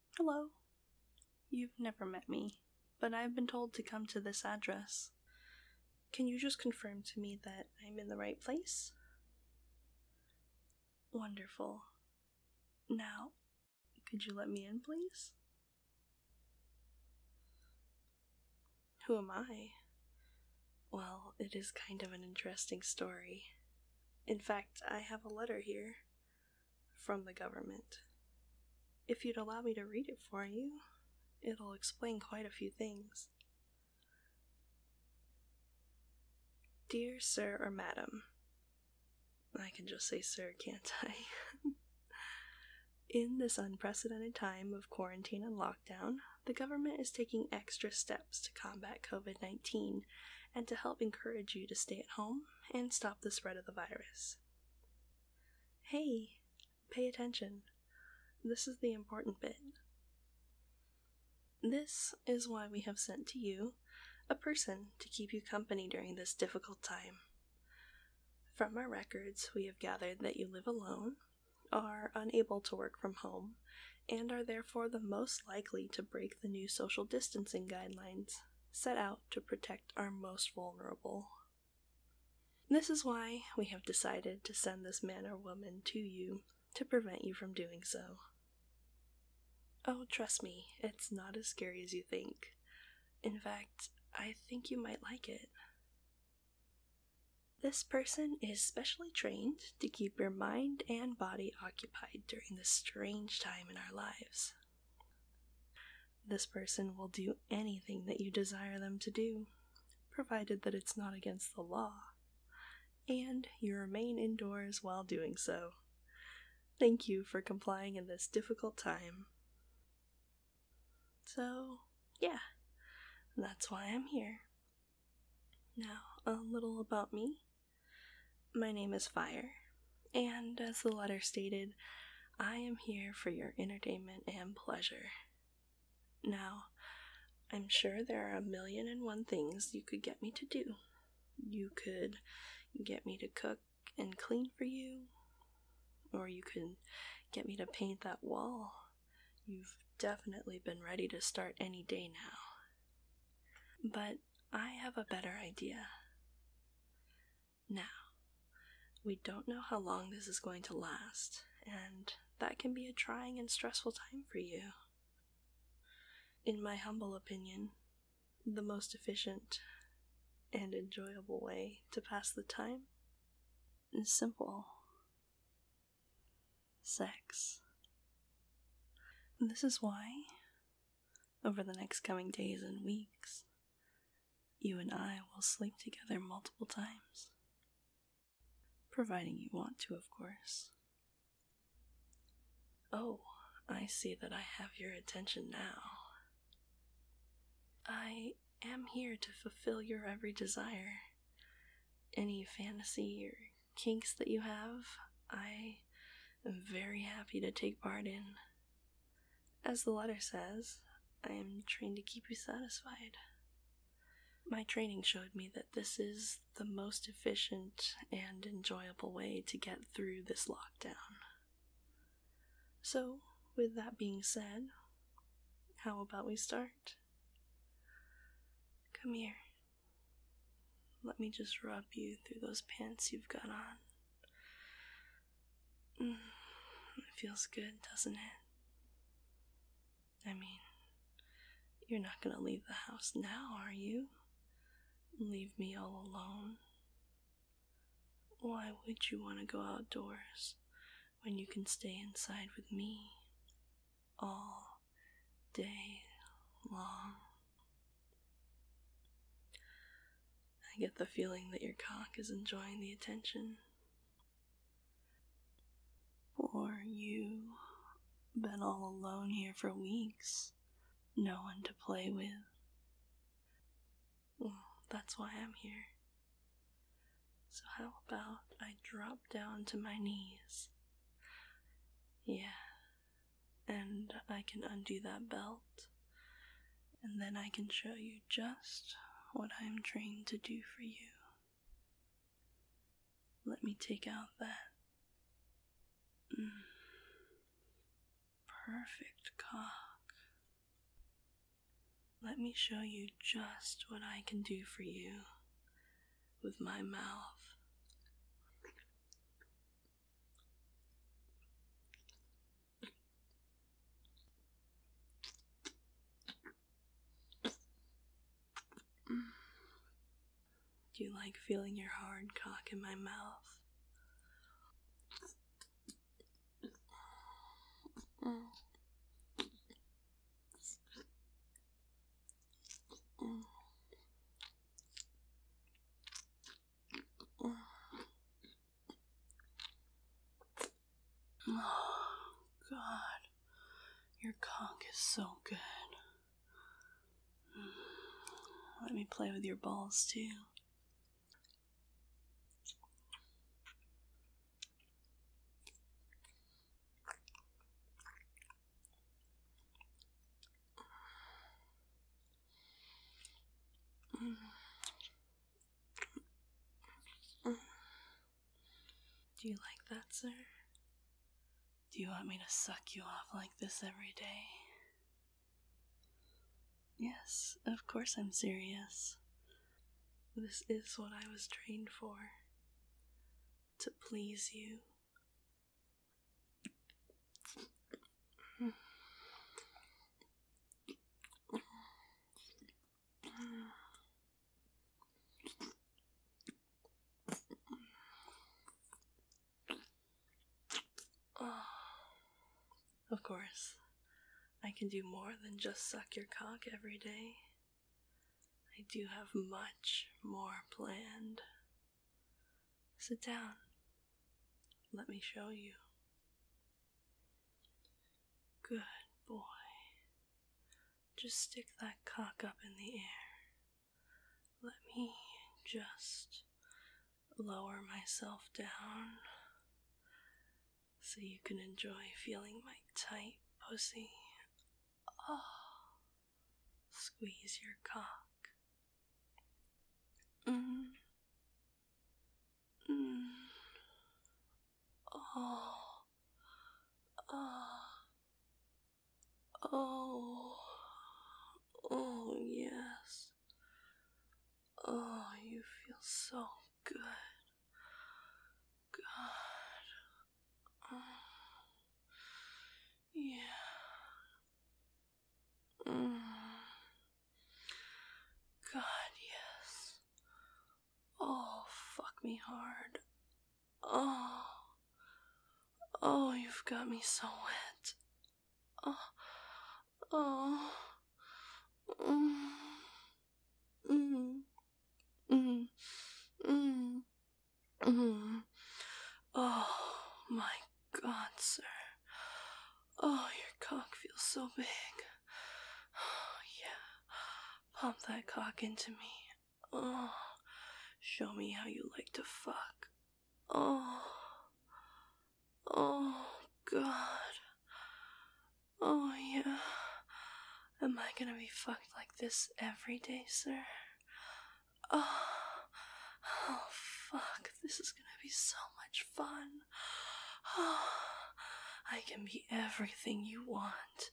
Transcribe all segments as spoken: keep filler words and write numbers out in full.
Hello. You've never met me, but I've been told to come to this address. Can you just confirm to me that I'm in the right place? Wonderful. Now, could you let me in, please? Who am I? Well, it is kind of an interesting story. In fact, I have a letter here from the government. If you'd allow me to read it for you, it'll explain quite a few things. Dear Sir or Madam, I can just say sir, can't I? In this unprecedented time of quarantine and lockdown, the government is taking extra steps to combat covid nineteen and to help encourage you to stay at home and stop the spread of the virus. Hey, pay attention. This is the important bit. This is why we have sent to you a person to keep you company during this difficult time. From our records, we have gathered that you live alone, are unable to work from home, and are therefore the most likely to break the new social distancing guidelines set out to protect our most vulnerable. This is why we have decided to send this man or woman to you to prevent you from doing so. Oh, trust me, it's not as scary as you think. In fact, I think you might like it. This person is specially trained to keep your mind and body occupied during this strange time in our lives. This person will do anything that you desire them to do, provided that it's not against the law, and you remain indoors while doing so. Thank you for complying in this difficult time. So, yeah, that's why I'm here. Now, a little about me. My name is Fire, and as the letter stated, I am here for your entertainment and pleasure. Now, I'm sure there are a million and one things you could get me to do. You could get me to cook and clean for you, or you could get me to paint that wall. You've definitely been ready to start any day now. But I have a better idea. Now, we don't know how long this is going to last, and that can be a trying and stressful time for you. In my humble opinion, the most efficient and enjoyable way to pass the time is simple. Sex. This is why, over the next coming days and weeks, you and I will sleep together multiple times. Providing you want to, of course. Oh, I see that I have your attention now. I am here to fulfill your every desire. Any fantasy or kinks that you have, I am very happy to take part in. As the letter says, I am trained to keep you satisfied. My training showed me that this is the most efficient and enjoyable way to get through this lockdown. So, with that being said, how about we start? Come here. Let me just rub you through those pants you've got on. Mm, it feels good, doesn't it? I mean, you're not gonna leave the house now, are you? Leave me all alone? Why would you want to go outdoors when you can stay inside with me all day long? I get the feeling that your cock is enjoying the attention. Or you been all alone here for weeks, no one to play with. Well, that's why I'm here. So how about I drop down to my knees? Yeah, and I can undo that belt, and then I can show you just what I'm trained to do for you. Let me take out that mm, perfect cock. let me show you just what I can do for you with my mouth. Do you like feeling your hard cock in my mouth? Oh, God. Your cock is so good. Let me play with your balls, too. Do you like that, sir? Do you want me to suck you off like this every day? Yes, of course I'm serious. This is what I was trained for. To please you. Of course, I can do more than just suck your cock every day. I do have much more planned. Sit down. Let me show you. Good boy. Just stick that cock up in the air. Let me just lower myself down so you can enjoy feeling my tight pussy. Oh, squeeze your cock. Mm. Mm. Oh. Oh. Oh. Oh, yes. Oh, you feel so good. God. Oh. Yeah. Mm. God, yes. Oh, fuck me hard. Oh. Oh, you've got me so wet. Oh. Oh. Mm. Mm. Mm. Mm. Mm. Oh, my God, sir. Oh, your cock feels so big. Oh, yeah. Pump that cock into me. Oh, show me how you like to fuck. Oh. Oh, God. Oh, yeah. Am I gonna be fucked like this every day, sir? Oh. Oh, fuck. This is gonna be so much fun. Oh. I can be everything you want.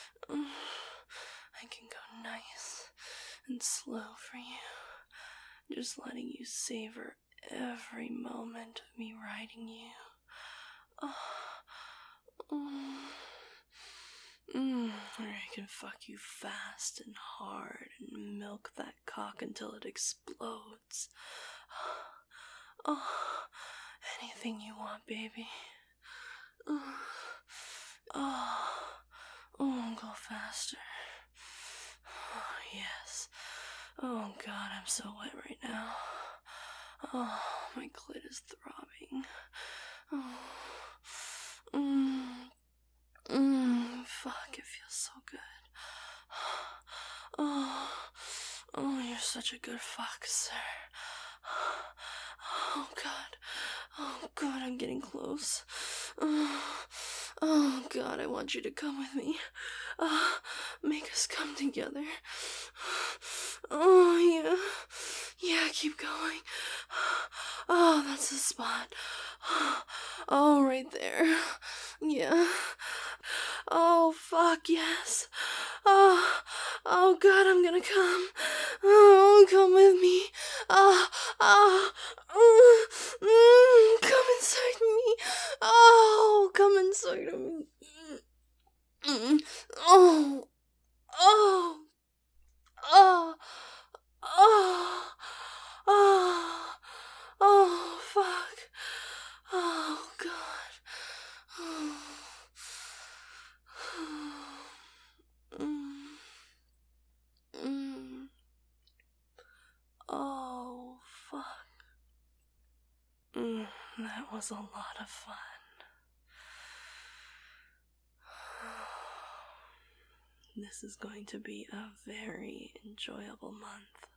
I can go nice and slow for you. Just letting you savor every moment of me riding you. Oh. Mm. Mm. Or I can fuck you fast and hard and milk that cock until it explodes. Oh, anything you want, baby. Oh, oh, oh, go faster. Oh, yes. Oh, God, I'm so wet right now. Oh, my clit is throbbing. Oh, mm, mm, fuck, it feels so good. Oh, oh, you're such a good fuck, sir. Oh, God. Oh, God, I'm getting close. Oh, oh, God, I want you to come with me. Uh, make us come together. Oh, yeah. Yeah, keep going. Oh, that's the spot. Oh, right there. Yeah. Oh, fuck, yes. Oh, Oh God, I'm gonna come. Oh, come with me. Ah, ah, mm, mm, come inside me. Oh, come inside of me. Mm, mm, oh, oh, oh, oh, oh, oh, fuck. Oh, God. Mm, mm. Oh, fuck. Mm, that was a lot of fun. This is going to be a very enjoyable month.